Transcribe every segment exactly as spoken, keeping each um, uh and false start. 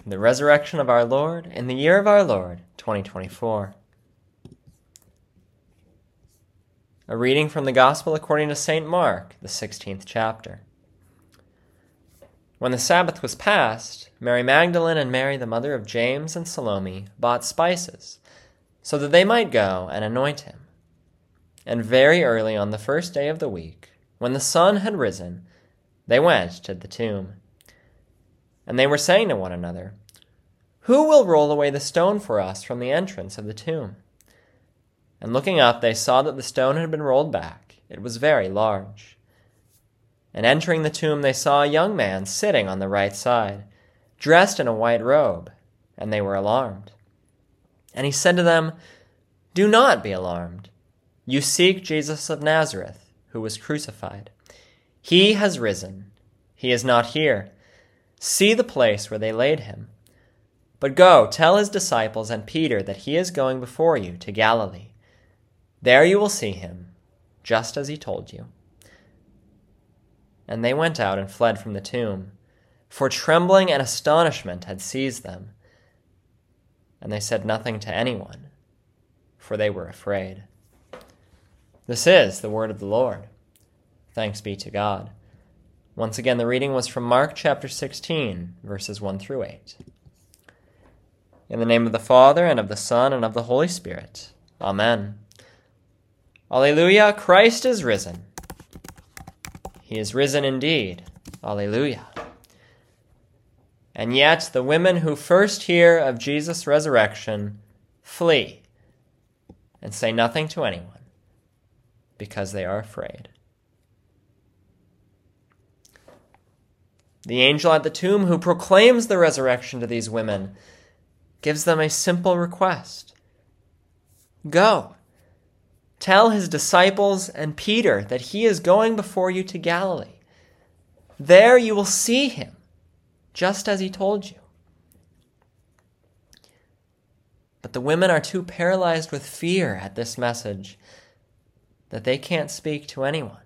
the resurrection of our Lord in the year of our Lord, twenty twenty-four. A reading from the Gospel according to Saint Mark, the sixteenth chapter. When the Sabbath was past, Mary Magdalene and Mary, the mother of James and Salome, bought spices, so that they might go and anoint him. And very early on the first day of the week, when the sun had risen, they went to the tomb. And they were saying to one another, "Who will roll away the stone for us from the entrance of the tomb?" And looking up, they saw that the stone had been rolled back. It was very large. And entering the tomb, they saw a young man sitting on the right side, dressed in a white robe, and they were alarmed. And he said to them, "Do not be alarmed. You seek Jesus of Nazareth, who was crucified. He has risen. He is not here. See the place where they laid him. But go, tell his disciples and Peter that he is going before you to Galilee. There you will see him, just as he told you." And they went out and fled from the tomb, for trembling and astonishment had seized them. And they said nothing to anyone, for they were afraid. This is the word of the Lord. Thanks be to God. Once again, the reading was from Mark chapter sixteen, verses one through eight. In the name of the Father, and of the Son, and of the Holy Spirit. Amen. Alleluia, Christ is risen. He is risen indeed. Alleluia. And yet the women who first hear of Jesus' resurrection flee and say nothing to anyone because they are afraid. The angel at the tomb who proclaims the resurrection to these women gives them a simple request. Go. Tell his disciples and Peter that he is going before you to Galilee. There you will see him, just as he told you. But the women are too paralyzed with fear at this message that they can't speak to anyone.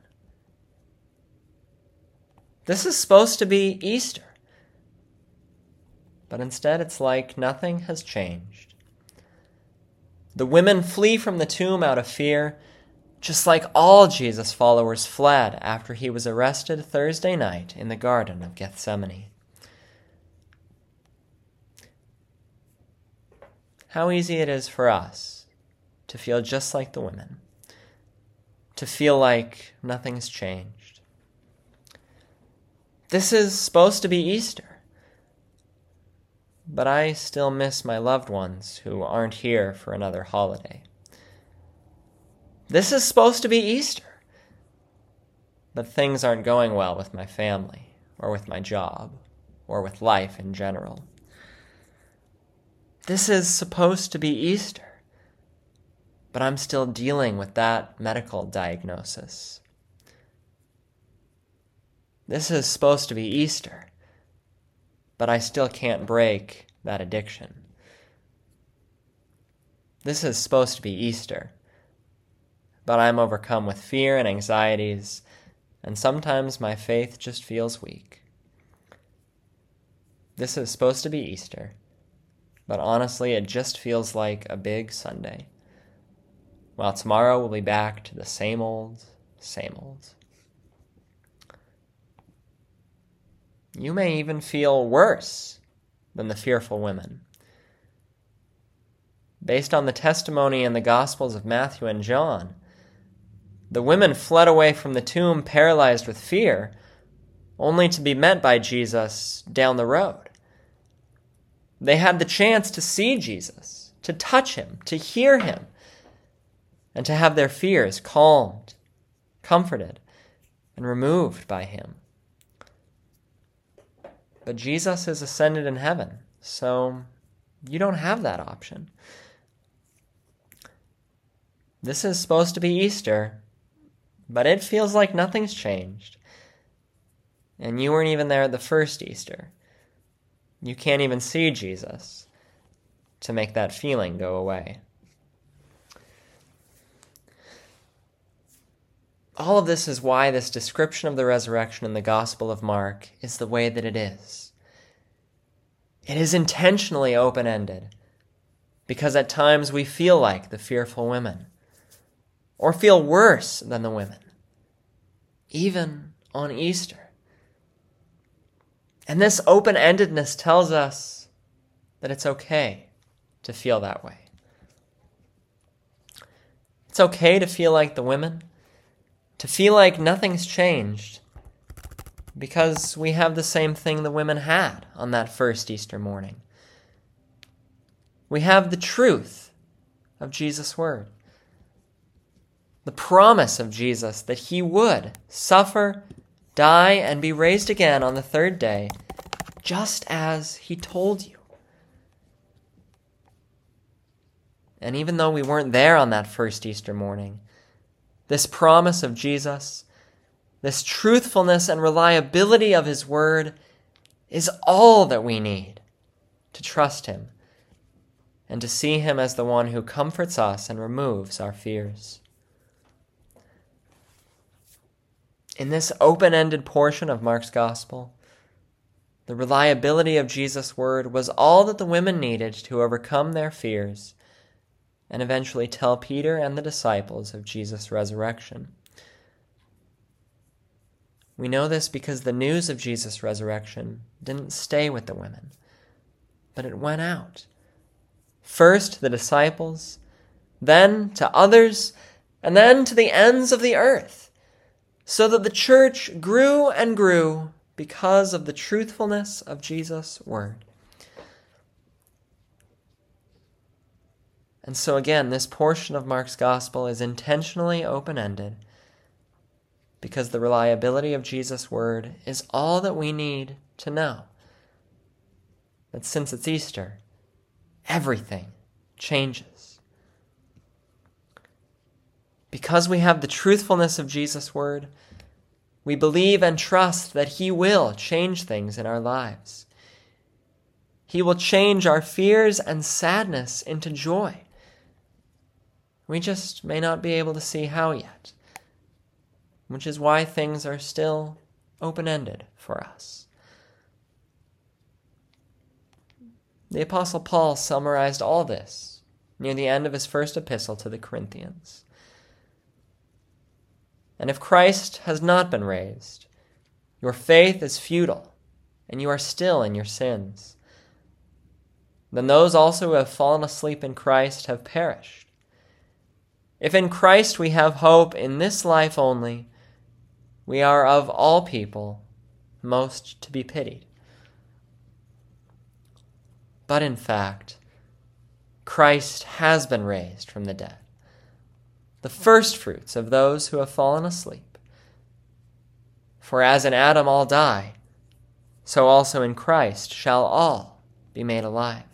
This is supposed to be Easter, but instead it's like nothing has changed. The women flee from the tomb out of fear, just like all Jesus' followers fled after he was arrested Thursday night in the Garden of Gethsemane. How easy it is for us to feel just like the women, to feel like nothing's changed. This is supposed to be Easter. But I still miss my loved ones who aren't here for another holiday. This is supposed to be Easter. But things aren't going well with my family, or with my job, or with life in general. This is supposed to be Easter. But I'm still dealing with that medical diagnosis. This is supposed to be Easter. But I still can't break that addiction. This is supposed to be Easter, but I'm overcome with fear and anxieties, and sometimes my faith just feels weak. This is supposed to be Easter, but honestly it just feels like a big Sunday, while tomorrow we'll be back to the same old, same old. You may even feel worse than the fearful women. Based on the testimony in the Gospels of Matthew and John, the women fled away from the tomb paralyzed with fear, only to be met by Jesus down the road. They had the chance to see Jesus, to touch him, to hear him, and to have their fears calmed, comforted, and removed by him. But Jesus is ascended in heaven, so you don't have that option. This is supposed to be Easter, but it feels like nothing's changed. And you weren't even there at the first Easter. You can't even see Jesus to make that feeling go away. All of this is why this description of the resurrection in the Gospel of Mark is the way that it is. It is intentionally open-ended because at times we feel like the fearful women or feel worse than the women, even on Easter. And this open-endedness tells us that it's okay to feel that way. It's okay to feel like the women, to feel like nothing's changed, because we have the same thing the women had on that first Easter morning. We have the truth of Jesus' word, the promise of Jesus that he would suffer, die, and be raised again on the third day, just as he told you. And even though we weren't there on that first Easter morning, this promise of Jesus, this truthfulness and reliability of his word is all that we need to trust him and to see him as the one who comforts us and removes our fears. In this open-ended portion of Mark's gospel, the reliability of Jesus' word was all that the women needed to overcome their fears and eventually tell Peter and the disciples of Jesus' resurrection. We know this because the news of Jesus' resurrection didn't stay with the women, but it went out. First to the disciples, then to others, and then to the ends of the earth, so that the church grew and grew because of the truthfulness of Jesus' word. And so again, this portion of Mark's gospel is intentionally open-ended because the reliability of Jesus' word is all that we need to know. That since it's Easter, everything changes. Because we have the truthfulness of Jesus' word, we believe and trust that he will change things in our lives. He will change our fears and sadness into joy. We just may not be able to see how yet, which is why things are still open-ended for us. The Apostle Paul summarized all this near the end of his first epistle to the Corinthians. And if Christ has not been raised, your faith is futile, and you are still in your sins. Then those also who have fallen asleep in Christ have perished. If in Christ we have hope in this life only, we are of all people most to be pitied. But in fact, Christ has been raised from the dead, the firstfruits of those who have fallen asleep. For as in Adam all die, so also in Christ shall all be made alive.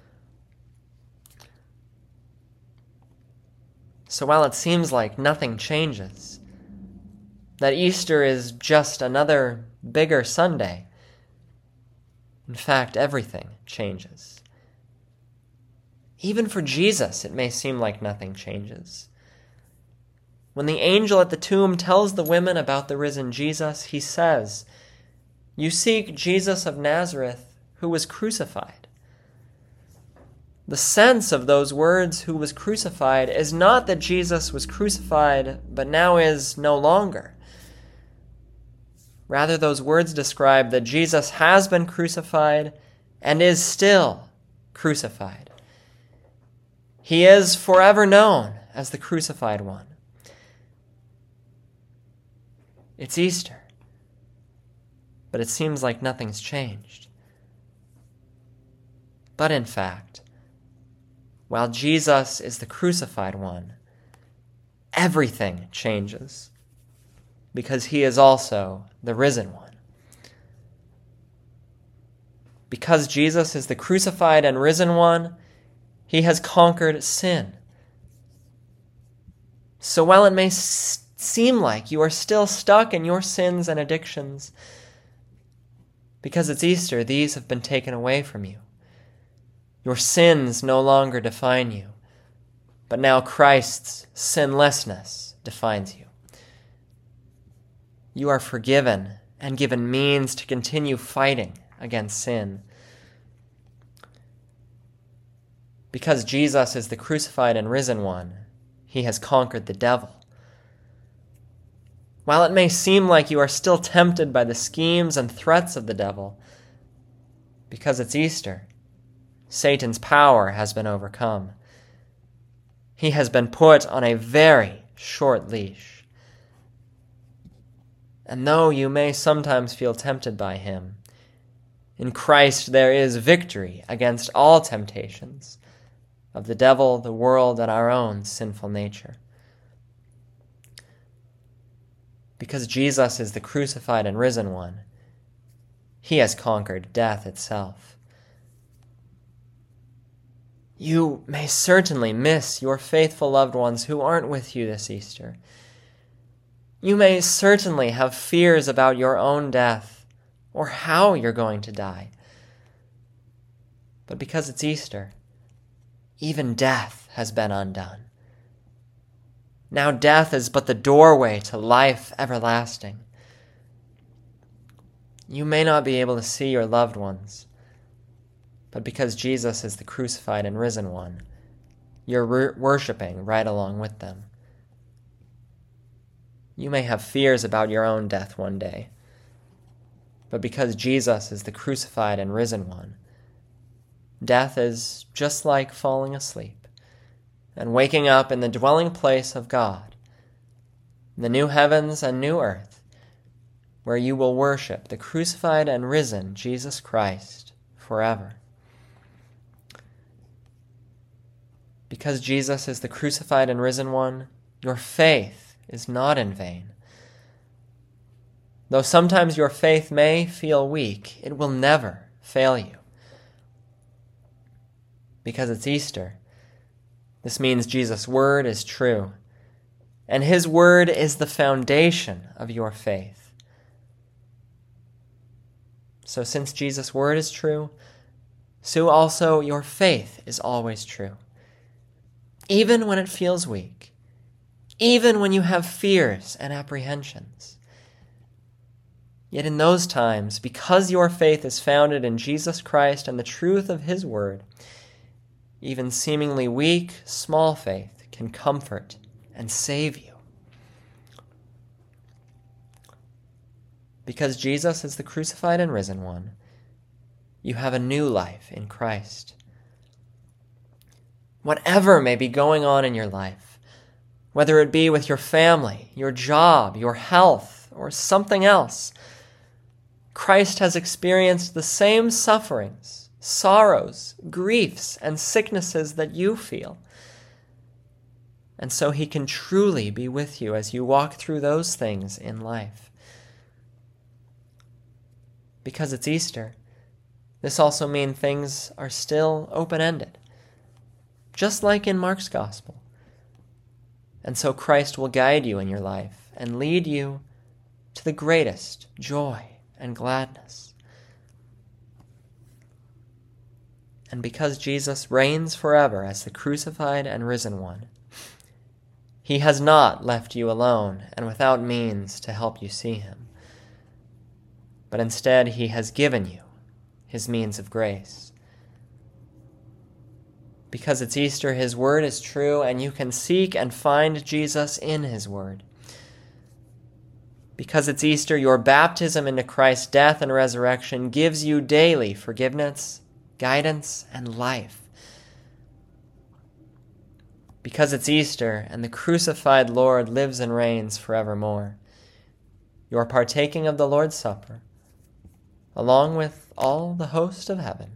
So while it seems like nothing changes, that Easter is just another bigger Sunday, in fact, everything changes. Even for Jesus, it may seem like nothing changes. When the angel at the tomb tells the women about the risen Jesus, he says, "You seek Jesus of Nazareth, who was crucified." The sense of those words, "who was crucified," is not that Jesus was crucified, but now is no longer. Rather, those words describe that Jesus has been crucified and is still crucified. He is forever known as the crucified one. It's Easter, but it seems like nothing's changed. But in fact, while Jesus is the crucified one, everything changes because he is also the risen one. Because Jesus is the crucified and risen one, he has conquered sin. So while it may s- seem like you are still stuck in your sins and addictions, because it's Easter, these have been taken away from you. Your sins no longer define you, but now Christ's sinlessness defines you. You are forgiven and given means to continue fighting against sin. Because Jesus is the crucified and risen one, he has conquered the devil. While it may seem like you are still tempted by the schemes and threats of the devil, because it's Easter, Satan's power has been overcome. He has been put on a very short leash. And though you may sometimes feel tempted by him, in Christ there is victory against all temptations of the devil, the world, and our own sinful nature. Because Jesus is the crucified and risen one, he has conquered death itself. You may certainly miss your faithful loved ones who aren't with you this Easter. You may certainly have fears about your own death or how you're going to die. But because it's Easter, even death has been undone. Now death is but the doorway to life everlasting. You may not be able to see your loved ones, but because Jesus is the crucified and risen one, you're wor- worshiping right along with them. You may have fears about your own death one day, but because Jesus is the crucified and risen one, death is just like falling asleep and waking up in the dwelling place of God, the new heavens and new earth, where you will worship the crucified and risen Jesus Christ forever. Because Jesus is the crucified and risen one, your faith is not in vain. Though sometimes your faith may feel weak, it will never fail you. Because it's Easter, this means Jesus' word is true, and his word is the foundation of your faith. So since Jesus' word is true, so also your faith is always true. Even when it feels weak, even when you have fears and apprehensions. Yet in those times, because your faith is founded in Jesus Christ and the truth of his word, even seemingly weak, small faith can comfort and save you. Because Jesus is the crucified and risen one, you have a new life in Christ. Whatever may be going on in your life, whether it be with your family, your job, your health, or something else, Christ has experienced the same sufferings, sorrows, griefs, and sicknesses that you feel. And so he can truly be with you as you walk through those things in life. Because it's Easter, this also means things are still open-ended, just like in Mark's Gospel. And so Christ will guide you in your life and lead you to the greatest joy and gladness. And because Jesus reigns forever as the crucified and risen one, he has not left you alone and without means to help you see him, but instead he has given you his means of grace. Because it's Easter, his word is true, and you can seek and find Jesus in his word. Because it's Easter, your baptism into Christ's death and resurrection gives you daily forgiveness, guidance, and life. Because it's Easter, and the crucified Lord lives and reigns forevermore, you are partaking of the Lord's Supper, along with all the host of heaven,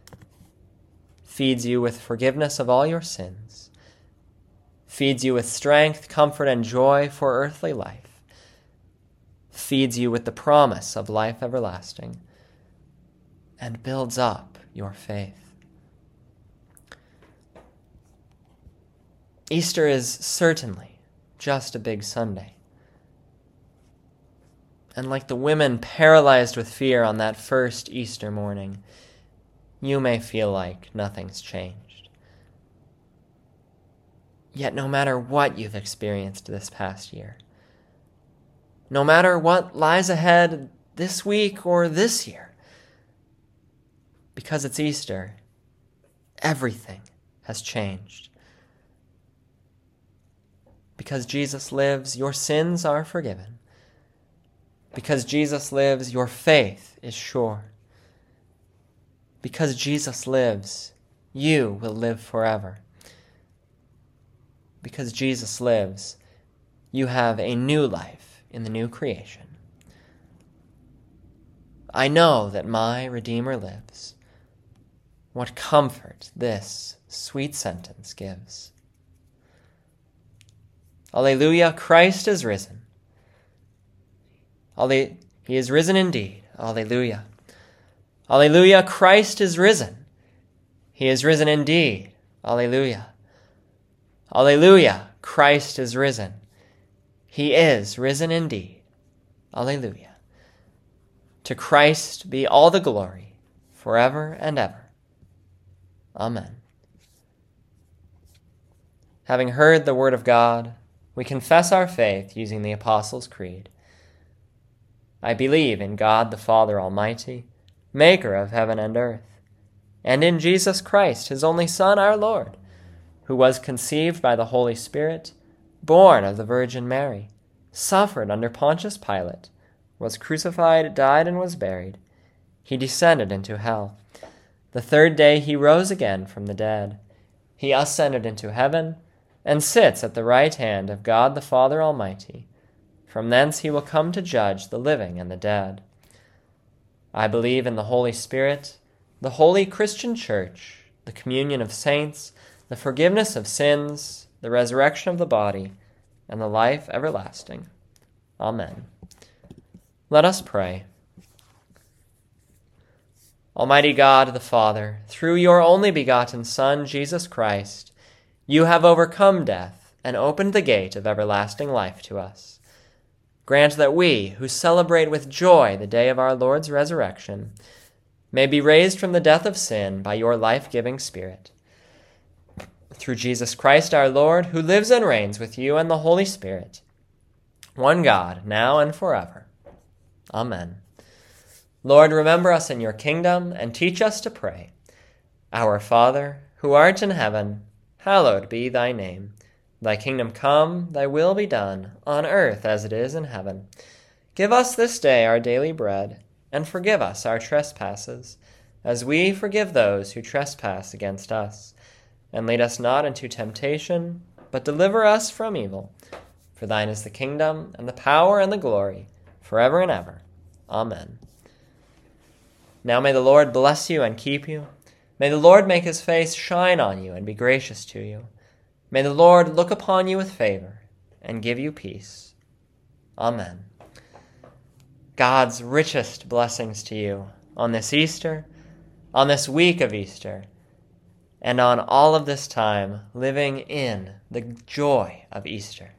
feeds you with forgiveness of all your sins, feeds you with strength, comfort, and joy for earthly life, feeds you with the promise of life everlasting, and builds up your faith. Easter is certainly just a big Sunday. And like the women paralyzed with fear on that first Easter morning, you may feel like nothing's changed. Yet no matter what you've experienced this past year, no matter what lies ahead this week or this year, because it's Easter, everything has changed. Because Jesus lives, your sins are forgiven. Because Jesus lives, your faith is sure. Because Jesus lives, you will live forever. Because Jesus lives, you have a new life in the new creation. I know that my Redeemer lives. What comfort this sweet sentence gives. Alleluia, Christ is risen. Alle- he is risen indeed. Alleluia. Alleluia, Christ is risen. He is risen indeed. Alleluia. Alleluia, Christ is risen. He is risen indeed. Alleluia. To Christ be all the glory, forever and ever. Amen. Having heard the word of God, we confess our faith using the Apostles' Creed. I believe in God the Father Almighty, maker of heaven and earth, and in Jesus Christ, his only Son, our Lord, who was conceived by the Holy Spirit, born of the Virgin Mary, suffered under Pontius Pilate, was crucified, died, and was buried. He descended into hell. The third day he rose again from the dead. He ascended into heaven, and sits at the right hand of God the Father Almighty. From thence he will come to judge the living and the dead. I believe in the Holy Spirit, the holy Christian Church, the communion of saints, the forgiveness of sins, the resurrection of the body, and the life everlasting. Amen. Let us pray. Almighty God the Father, through your only begotten Son, Jesus Christ, you have overcome death and opened the gate of everlasting life to us. Grant that we, who celebrate with joy the day of our Lord's resurrection, may be raised from the death of sin by your life-giving Spirit. Through Jesus Christ our Lord, who lives and reigns with you and the Holy Spirit, one God, now and forever. Amen. Lord, remember us in your kingdom and teach us to pray. Our Father, who art in heaven, hallowed be thy name. Thy kingdom come, thy will be done, on earth as it is in heaven. Give us this day our daily bread, and forgive us our trespasses, as we forgive those who trespass against us. And lead us not into temptation, but deliver us from evil. For thine is the kingdom, and the power, and the glory, forever and ever. Amen. Now may the Lord bless you and keep you. May the Lord make his face shine on you and be gracious to you. May the Lord look upon you with favor and give you peace. Amen. God's richest blessings to you on this Easter, on this week of Easter, and on all of this time living in the joy of Easter.